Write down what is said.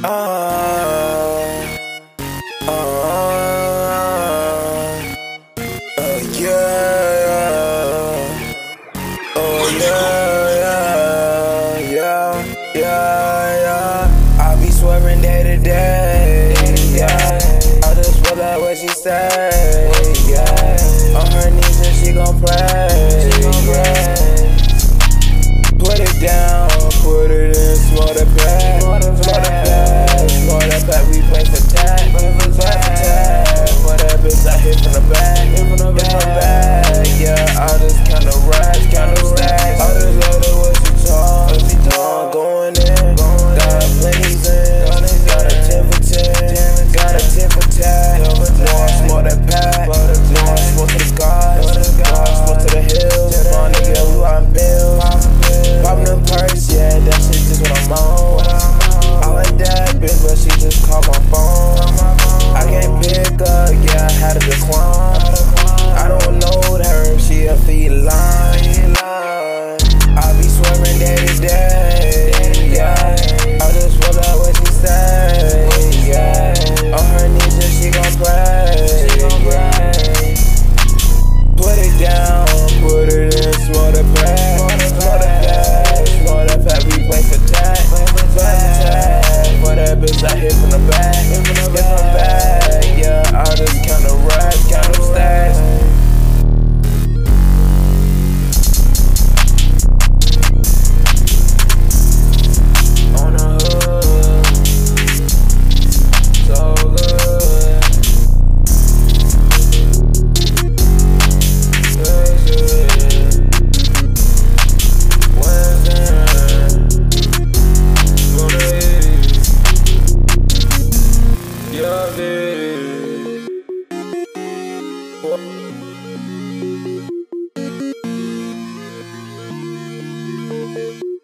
I be swerving day to day, yeah. I just feel like what she say, yeah. On her knees and she gon' pray, yeah. Put it down, put it in, small the pack, we play for tag, for that bitch I hit from the back, yeah. I just kinda racks, kinda stacks, I just love the way she talk, I'm going in, got plenty's in, got a 10 for 10, got a 10 for tag, know I smoke that pack, know I smoke to the skies, know I smoke to the hills, my nigga, we riding bills, poppin' them perks, yeah, that shit just what I'm on. I like that bitch, but she just called my phone. I can't pick up, yeah, I had to decline. I don't know her, she a feline. I be swerving day to day, yeah. I just feel like what she say, yeah. On her knees and she gon' pray, yeah. Put it down, put it in, small the pack, we play for tag, for that bitch I hit from the back, yeah. I just kinda rap, kinda stash. On the hood, so good. Yeah,